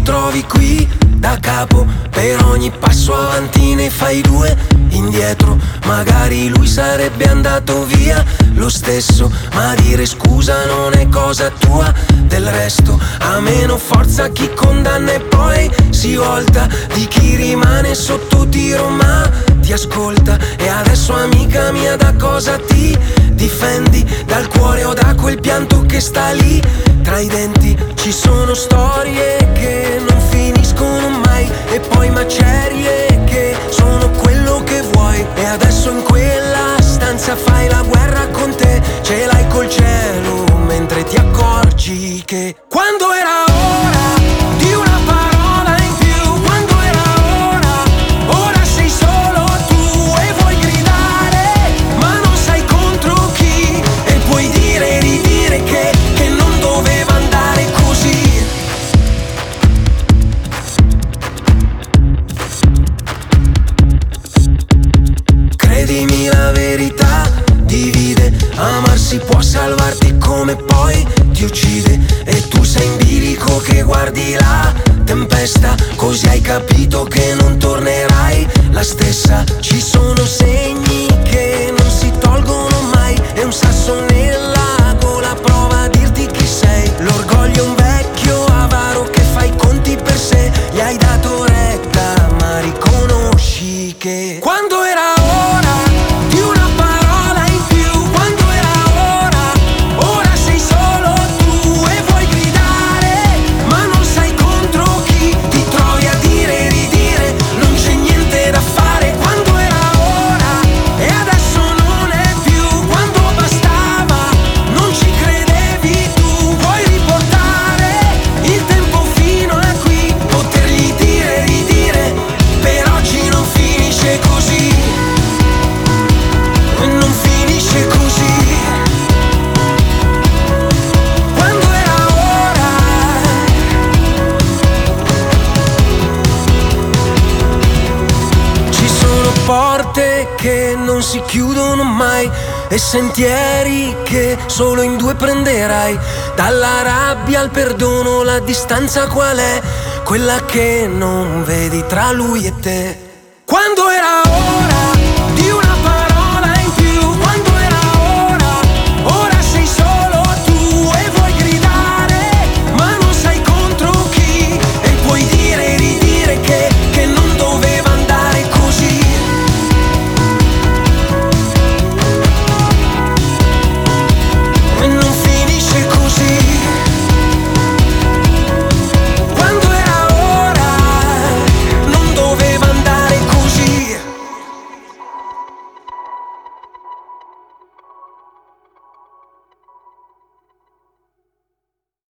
ritrovi qui da capo. Per ogni passo avanti ne fai due indietro. Magari lui sarebbe andato via lo stesso, ma dire scusa non è cosa tua. Del resto ha meno forza chi condanna e poi si volta di chi rimane sotto tiro ma ti ascolta. E adesso amica mia da cosa ti difendi? Dal cuore o da quel pianto che sta lì tra i denti? Ci sono storie che non finiscono mai e poi macerie che sono quello che vuoi. E adesso in quella stanza fai la guerra con te, ce l'hai col cielo mentre ti accorgi che quando era ora di una parola in più, quando era ora sei solo tu e vuoi gridare ma non sai contro chi, e puoi dire e ridire che non doveva andare così. Credimi la verità divide, amarsi può salvarti come poi ti uccide. E tu sei in bilico che guardi la tempesta, così hai capito che non tornerai la stessa. Ci sono segni che non si tolgono mai e un sasso nella gola prova a dirti chi sei. L'orgoglio è un vecchio avaro che fa i conti per sé, gli hai dato retta ma riconosci che quando era ora di una parola in più, quando era ora sei solo tu e vuoi gridare ma non sai contro chi, ti trovi a dire e ridire, non c'è niente da fare. Quando era ora e adesso non è più, quando bastava non ci credevi tu, vuoi riportare il tempo fino a qui, potergli dire e ridire, per oggi non finisce così. Non finisce così. Quando era ora. Ci sono porte che non si chiudono mai e sentieri che solo in due prenderai. Dalla rabbia al perdono la distanza qual è? Quella che non vedi tra lui e te. Quando era ora